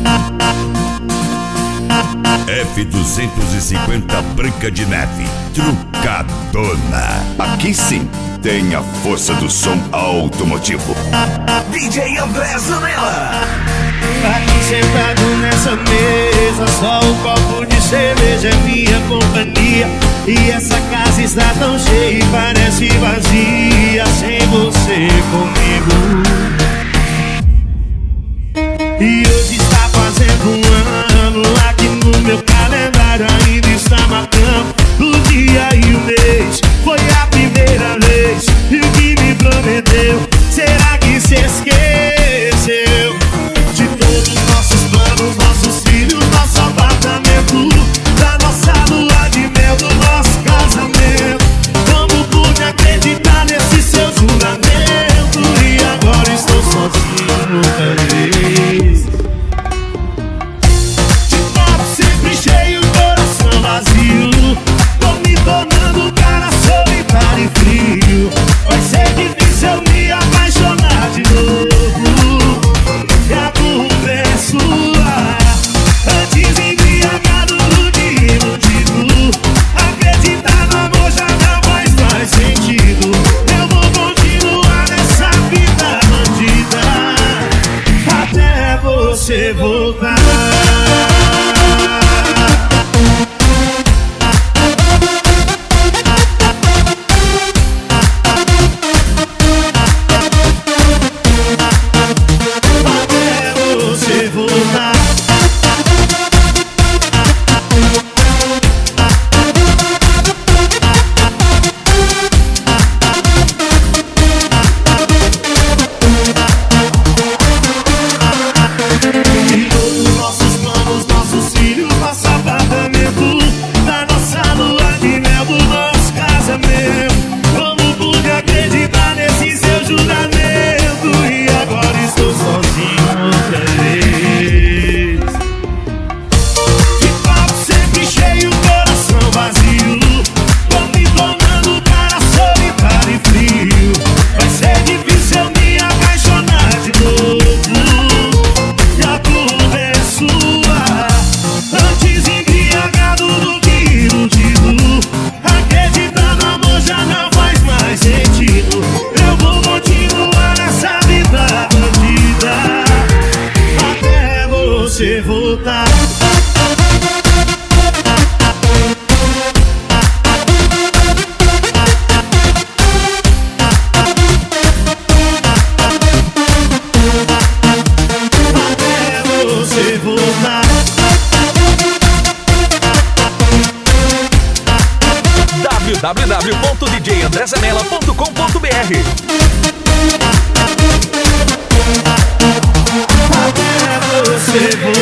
F250 Branca de Neve, trucadona. Aqui sim tem a força do som automotivo. DJ André Zanella. Aqui sentado nessa mesa, só um copo de cerveja é minha companhia. E essa casa está tão cheia e parece vazia sem você comigo. E hoje está fazendo um ano, aqui no meu calendário ainda está marcando o dia e o mês. Foi a primeira vez e o que me prometeu, será que se esqueceu? De todos os nossos planos, nossos filhos, nosso apartamento, da nossa lua de mel, do nosso casamento. Como pude acreditar nesse seu juramento? E agora estou sozinho outra vez. De copo sempre cheio, coração vazio. Tô me tornando um cara solitário e frio. Vai ser difícil eu me apaixonar de novo. E a culpa é sua. Antes embriagado de iludido, acreditar no amor já não faz mais sentido. Eu vou continuar nessa vida bandida até você voltar. Você voltar. Até você voltar. www.djandrezanella.com.br. Até você voltar.